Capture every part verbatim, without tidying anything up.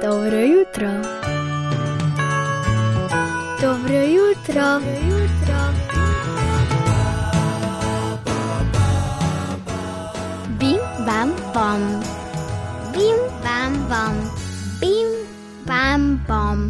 Dobro jutro. Dobro jutro. Dobro jutro. Bim, bam, bom. Bim, bam, bom. Bim, bam, bom.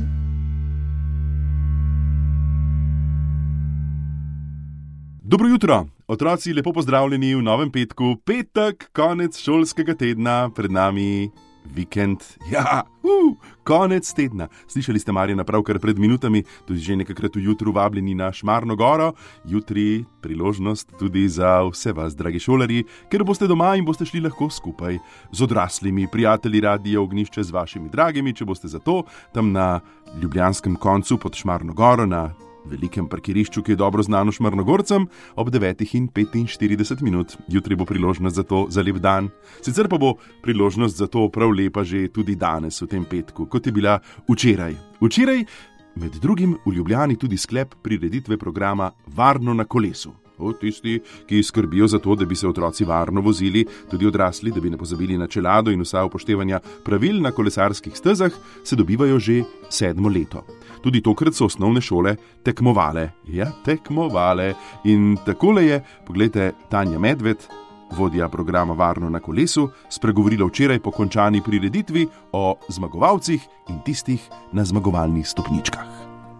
Dobro jutro, otroci, lepo pozdravljeni v novem petku. Petek, konec šolskega tedna, pred nami vikend. Ja, uh, konec tedna. Slišali ste Marjana pravkar pred minutami, tudi že nekakrat ujutru vabljeni na Šmarno goro. Jutri priložnost tudi za vse vas, dragi šolarji, ker boste doma in boste šli lahko skupaj z odraslimi prijatelji Radia Ognjišče, z vašimi dragimi, če boste za to, tam na ljubljanskem koncu pod Šmarno goro, na velikem parkirišču, ki je dobro znano Šmarnogorcem, ob devetih in petinštirideset minut. Jutri bo priložnost za to, za lep dan. Sicer pa bo priložnost za to prav lepa že tudi danes v tem petku, kot je bila včeraj. Včeraj med drugim v Ljubljani tudi sklep prireditve programa Varno na kolesu. O, tisti, ki skrbijo za to, da bi se otroci varno vozili, tudi odrasli, da bi ne pozabili na čelado in vsa upoštevanja pravil na kolesarskih stezah, se dobivajo že sedmo leto. Tudi tokrat so osnovne šole tekmovale. Ja, tekmovale. In takole je, poglejte, Tanja Medved, vodja programa Varno na kolesu, spregovorila včeraj po končani prireditvi o zmagovalcih in tistih na zmagovalnih stopničkah.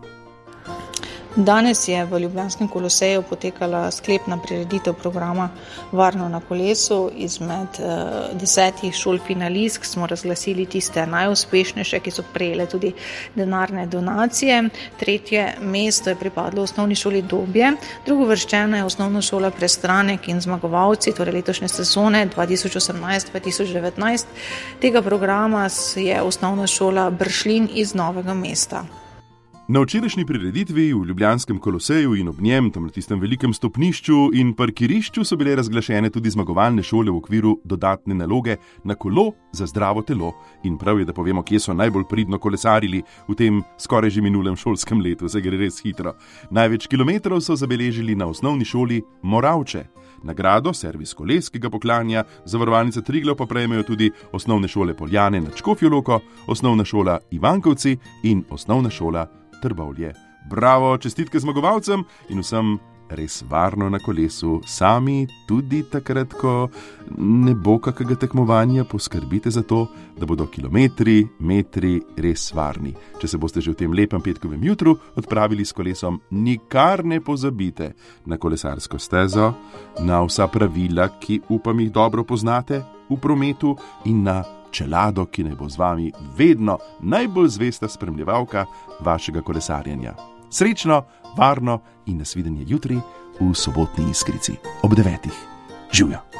Danes je v Ljubljanskem koloseju potekala sklepna prireditev programa Varno na kolesu. Izmed uh, desetih šol finalistk smo razglasili tiste najuspešnejše, ki so prejele tudi denarne donacije. Tretje mesto je pripadlo osnovni šoli Dobje, drugovrščena je osnovna šola Prestranek in zmagovalci, torej letošnje sezone dva tisoč osemnajst dva tisoč devetnajst. Tega programa je osnovna šola Bršljin iz Novega mesta. Na včerajšnji prireditvi v Ljubljanskem koloseju in ob njem, tam na tistem velikem stopnišču in parkirišču, so bile razglašene tudi zmagovalne šole v okviru dodatne naloge na kolo za zdravo telo. In prav je, da povemo, kje so najbolj pridno kolesarili v tem skoraj že minulem šolskem letu, se gre res hitro. Največ kilometrov so zabeležili na osnovni šoli Moravče. Nagrado, servis koles, ki ga poklanja Zavarovalnica Triglav, pa prejmejo tudi osnovne šole Poljane nad Škofjo Loko, osnovna šola Ivankovci in osnovna šola Trbovlje. Bravo, čestitke zmagovalcem in vsem res varno na kolesu. Sami tudi takrat, ko ne bo kakega tekmovanja, poskrbite za to, da bodo kilometri, metri res varni. Če se boste že v tem lepem petkovem jutru odpravili s kolesom, nikar ne pozabite na kolesarsko stezo, na vsa pravila, ki upam jih dobro poznate v prometu, in na čelado, ki naj bo z vami vedno najbolj zvesta spremljevalka vašega kolesarjenja. Srečno, varno in nasvidenje jutri v sobotni Iskrici ob devetih. Živjo!